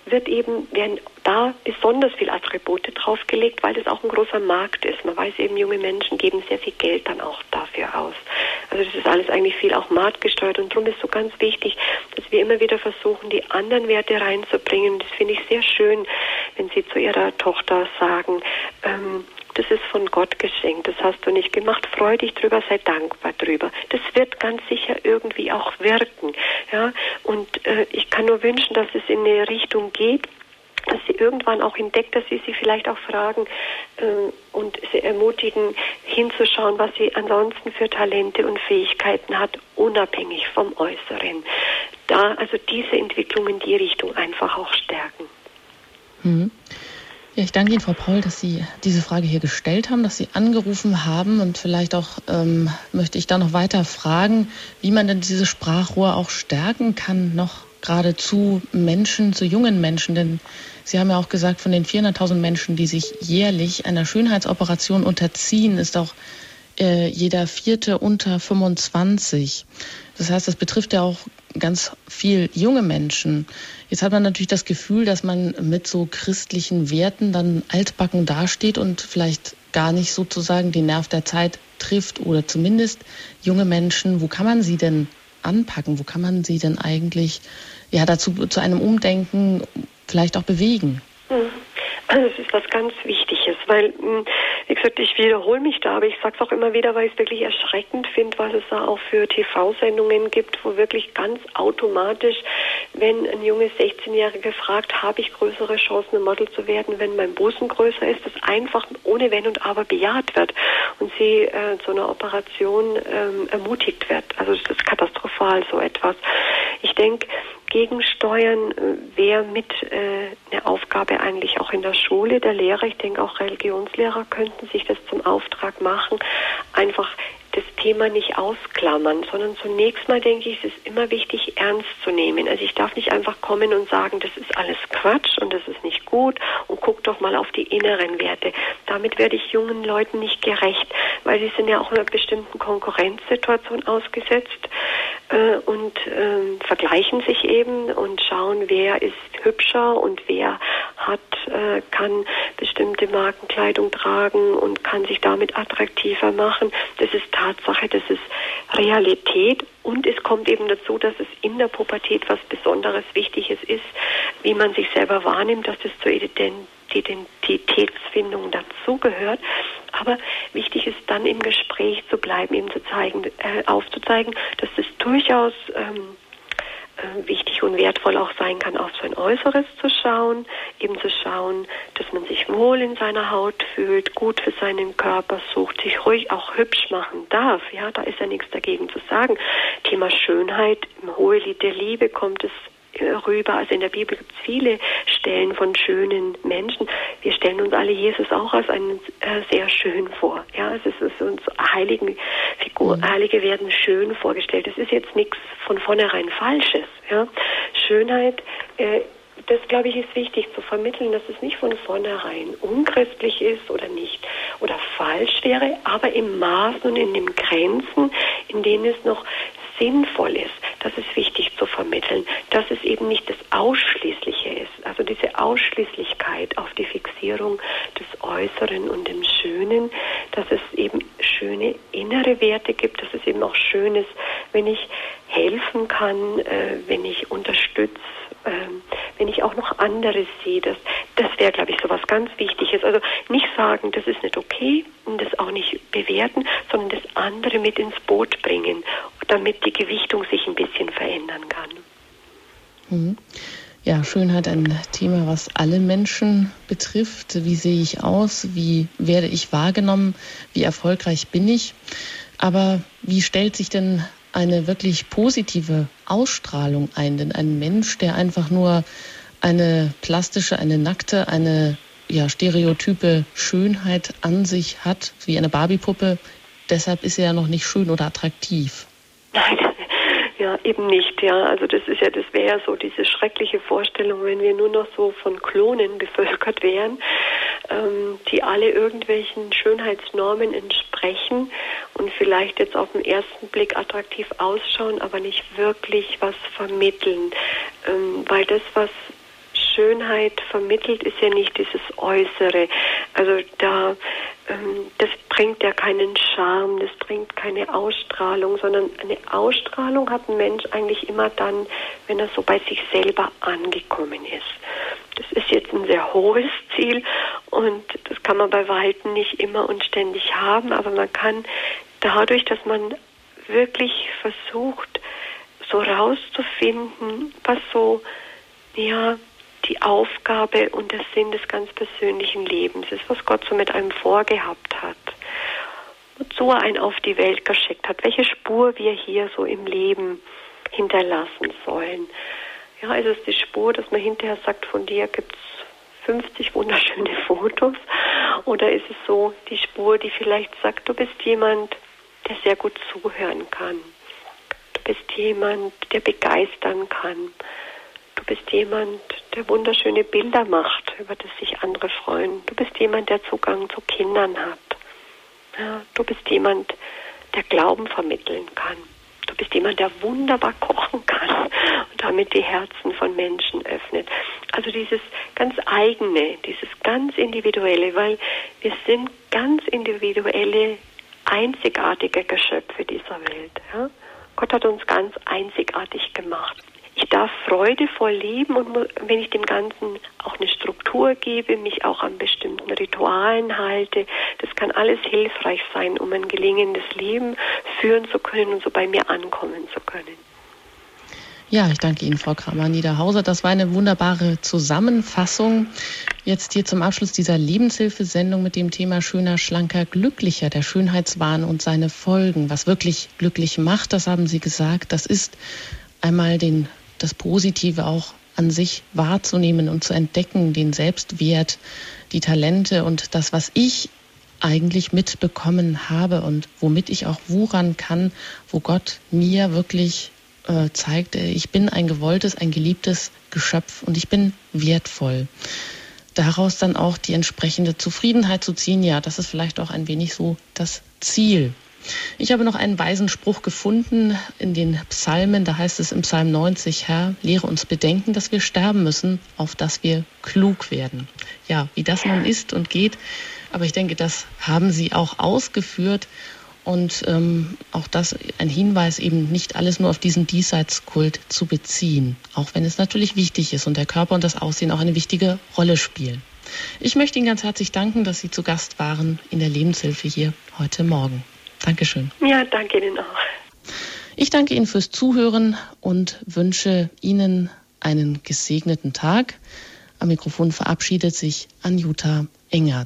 werden da besonders viel Attribute draufgelegt, weil das auch ein großer Markt ist. Man weiß eben, junge Menschen geben sehr viel Geld dann auch dafür aus. Also das ist alles eigentlich viel auch marktgesteuert und darum ist so ganz wichtig, dass wir immer wieder versuchen, die anderen Werte reinzubringen. Das finde ich sehr schön, wenn Sie zu Ihrer Tochter sagen, das ist von Gott geschenkt, das hast du nicht gemacht, freu dich drüber, sei dankbar drüber. Das wird ganz sicher irgendwie auch wirken. Ja? Und ich kann nur wünschen, dass es in eine Richtung geht, dass sie irgendwann auch entdeckt, dass sie vielleicht auch fragen und sie ermutigen, hinzuschauen, was sie ansonsten für Talente und Fähigkeiten hat, unabhängig vom Äußeren. Da also diese Entwicklung in die Richtung einfach auch stärken. Mhm. Ja, ich danke Ihnen, Frau Paul, dass Sie diese Frage hier gestellt haben, dass Sie angerufen haben und vielleicht auch möchte ich da noch weiter fragen, wie man denn dieses Sprachrohr auch stärken kann, noch gerade zu Menschen, zu jungen Menschen, denn Sie haben ja auch gesagt, von den 400.000 Menschen, die sich jährlich einer Schönheitsoperation unterziehen, ist auch jeder Vierte unter 25. Das heißt, das betrifft ja auch ganz viel junge Menschen. Jetzt hat man natürlich das Gefühl, dass man mit so christlichen Werten dann altbacken dasteht und vielleicht gar nicht sozusagen den Nerv der Zeit trifft oder zumindest junge Menschen. Wo kann man sie denn anpacken? Wo kann man sie denn eigentlich dazu zu einem Umdenken vielleicht auch bewegen? Also es ist was ganz Wichtiges, weil, wie gesagt, ich wiederhole mich da, aber ich sage es auch immer wieder, weil ich es wirklich erschreckend finde, was es da auch für TV-Sendungen gibt, wo wirklich ganz automatisch, wenn ein junges 16-Jähriger fragt, habe ich größere Chancen, ein Model zu werden, wenn mein Busen größer ist, das einfach ohne Wenn und Aber bejaht wird und sie zu einer Operation ermutigt wird. Also das ist katastrophal, so etwas. Ich denke, Gegensteuern wäre mit eine Aufgabe eigentlich auch in der Schule der Lehrer. Ich denke, auch Religionslehrer könnten sich das zum Auftrag machen, einfach das Thema nicht ausklammern, sondern zunächst mal denke ich, es ist immer wichtig, ernst zu nehmen. Also ich darf nicht einfach kommen und sagen, das ist alles Quatsch und das ist nicht gut und guck doch mal auf die inneren Werte. Damit werde ich jungen Leuten nicht gerecht, weil sie sind ja auch einer bestimmten Konkurrenzsituation ausgesetzt und vergleichen sich eben und schauen, wer ist hübscher und wer kann bestimmte Markenkleidung tragen und kann sich damit attraktiver machen. Das ist Tatsache, das ist Realität und es kommt eben dazu, dass es in der Pubertät was Besonderes Wichtiges ist, wie man sich selber wahrnimmt, dass das zur Identitätsfindung dazugehört. Aber wichtig ist dann im Gespräch zu bleiben, eben aufzuzeigen, dass das durchaus wichtig und wertvoll auch sein kann, auf sein Äußeres zu schauen, eben zu schauen, dass man sich wohl in seiner Haut fühlt, gut für seinen Körper sucht, sich ruhig auch hübsch machen darf. Ja, da ist ja nichts dagegen zu sagen. Thema Schönheit, im Hohelied der Liebe kommt es rüber. Also in der Bibel gibt es viele Stellen von schönen Menschen. Wir stellen uns alle Jesus auch als einen sehr schön vor. Ja, es ist uns Heilige werden schön vorgestellt. Das ist jetzt nichts von vornherein Falsches. Ja, Schönheit, das glaube ich ist wichtig zu vermitteln, dass es nicht von vornherein unchristlich ist oder nicht oder falsch wäre, aber im Maßen und in den Grenzen, in denen es noch sinnvoll ist. Das ist wichtig zu vermitteln, dass es eben nicht das Ausschließliche ist. Also diese Ausschließlichkeit auf die Fixierung des Äußeren und dem Schönen, dass es eben schöne innere Werte gibt, dass es eben auch schön ist, wenn ich helfen kann, wenn ich unterstütze, wenn ich auch noch anderes sehe. Das wäre, glaube ich, so was ganz Wichtiges. Also nicht sagen, das ist nicht okay und das auch nicht bewerten, sondern das andere mit ins Boot bringen, damit die Gewichtung sich ein bisschen verändern kann. Ja, Schönheit ein Thema, was alle Menschen betrifft. Wie sehe ich aus? Wie werde ich wahrgenommen? Wie erfolgreich bin ich? Aber wie stellt sich denn eine wirklich positive Ausstrahlung ein? Denn ein Mensch, der einfach nur eine plastische, eine nackte, eine stereotype Schönheit an sich hat, wie eine Barbiepuppe, deshalb ist er ja noch nicht schön oder attraktiv. Nein, ja, eben nicht, ja. Also das wäre ja so diese schreckliche Vorstellung, wenn wir nur noch so von Klonen bevölkert wären, die alle irgendwelchen Schönheitsnormen entsprechen und vielleicht jetzt auf den ersten Blick attraktiv ausschauen, aber nicht wirklich was vermitteln. Weil das, was Schönheit vermittelt, ist ja nicht dieses Äußere. Also das bringt ja keinen Charme, das bringt keine Ausstrahlung, sondern eine Ausstrahlung hat ein Mensch eigentlich immer dann, wenn er so bei sich selber angekommen ist. Das ist jetzt ein sehr hohes Ziel und das kann man bei Weitem nicht immer und ständig haben, aber man kann dadurch, dass man wirklich versucht, so rauszufinden, was so, die Aufgabe und der Sinn des ganz persönlichen Lebens ist, was Gott so mit einem vorgehabt hat, wozu er einen auf die Welt geschickt hat, welche Spur wir hier so im Leben hinterlassen sollen. Ja, ist es die Spur, dass man hinterher sagt, von dir gibt es 50 wunderschöne Fotos, oder ist es so die Spur, die vielleicht sagt, du bist jemand, der sehr gut zuhören kann, du bist jemand, der begeistern kann, du bist jemand, der wunderschöne Bilder macht, über das sich andere freuen. Du bist jemand, der Zugang zu Kindern hat. Ja, du bist jemand, der Glauben vermitteln kann. Du bist jemand, der wunderbar kochen kann und damit die Herzen von Menschen öffnet. Also dieses ganz eigene, dieses ganz individuelle, weil wir sind ganz individuelle, einzigartige Geschöpfe dieser Welt. Ja? Gott hat uns ganz einzigartig gemacht. Ich darf freudevoll leben und wenn ich dem Ganzen auch eine Struktur gebe, mich auch an bestimmten Ritualen halte, das kann alles hilfreich sein, um ein gelingendes Leben führen zu können und so bei mir ankommen zu können. Ja, ich danke Ihnen, Frau Kramer-Niederhauser. Das war eine wunderbare Zusammenfassung. Jetzt hier zum Abschluss dieser Lebenshilfesendung mit dem Thema schöner, schlanker, glücklicher, der Schönheitswahn und seine Folgen. Was wirklich glücklich macht, das haben Sie gesagt, das ist einmal das Positive auch an sich wahrzunehmen und zu entdecken, den Selbstwert, die Talente und das, was ich eigentlich mitbekommen habe und womit ich auch wuchern kann, wo Gott mir wirklich zeigt, ich bin ein gewolltes, ein geliebtes Geschöpf und ich bin wertvoll. Daraus dann auch die entsprechende Zufriedenheit zu ziehen, ja, das ist vielleicht auch ein wenig so das Ziel. Ich habe noch einen weisen Spruch gefunden in den Psalmen, da heißt es im Psalm 90, Herr, lehre uns bedenken, dass wir sterben müssen, auf dass wir klug werden. Ja, wie das nun ist und geht, aber ich denke, das haben Sie auch ausgeführt und auch das ein Hinweis, eben nicht alles nur auf diesen Diesseitskult zu beziehen, auch wenn es natürlich wichtig ist und der Körper und das Aussehen auch eine wichtige Rolle spielen. Ich möchte Ihnen ganz herzlich danken, dass Sie zu Gast waren in der Lebenshilfe hier heute Morgen. Dankeschön. Ja, danke Ihnen auch. Ich danke Ihnen fürs Zuhören und wünsche Ihnen einen gesegneten Tag. Am Mikrofon verabschiedet sich Anjuta Engert.